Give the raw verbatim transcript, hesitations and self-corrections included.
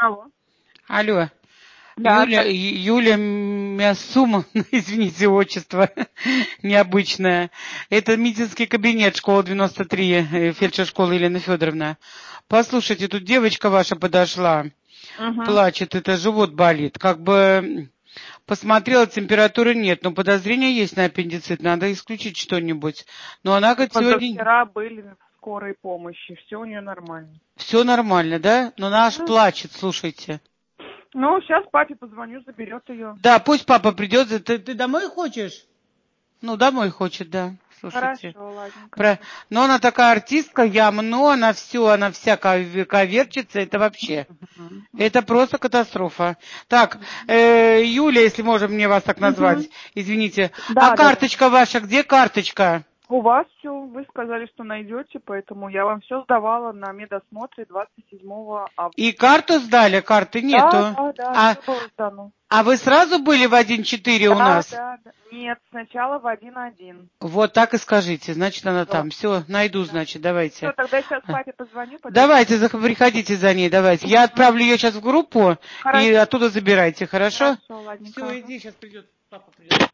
Алло. Алло. Да, Юля, да. Юля Мясума, извините, отчество необычное. Это медицинский кабинет, школа девяносто три, э, фельдшер-школа Елена Федоровна. Послушайте, тут девочка ваша подошла, Угу. плачет, это живот болит. Как бы посмотрела, температуры нет, но подозрение есть на аппендицит, надо исключить что-нибудь. Но она говорит, сегодня... Позавчера были в скорой помощи, все у нее нормально. Все нормально, да? Но она аж Мгм. плачет, слушайте. Ну, сейчас папе позвоню, заберет ее. Да, пусть папа придет. Ты, ты домой хочешь? Ну, домой хочет, да. Слушайте. Хорошо, ладненько. Про... Но она такая артистка, ямно, она все, она вся ков- коверчится, это вообще. Мгм. Это просто катастрофа. Так, э, Юля, если можем мне вас так назвать, Мгм. извините. А Да, да, да. карточка ваша, где карточка? У вас все, вы сказали, что найдете, поэтому я вам все сдавала на медосмотре двадцать седьмого августа. И карту сдали? Карты Да, нету. да, да, А, все было сдано. а вы сразу были в один четыре у Да, нас? да, да. Нет, сначала в один один. Вот так и скажите, значит, она Да. там. Все, найду, значит, Все, давайте. тогда сейчас папе позвоню, подождите. Давайте, зах- приходите за ней, давайте. Я Мгм. отправлю ее сейчас в группу и Хорошо. оттуда забирайте, хорошо? Хорошо, ладненько. Все, Ага. иди, сейчас придет, папа придет.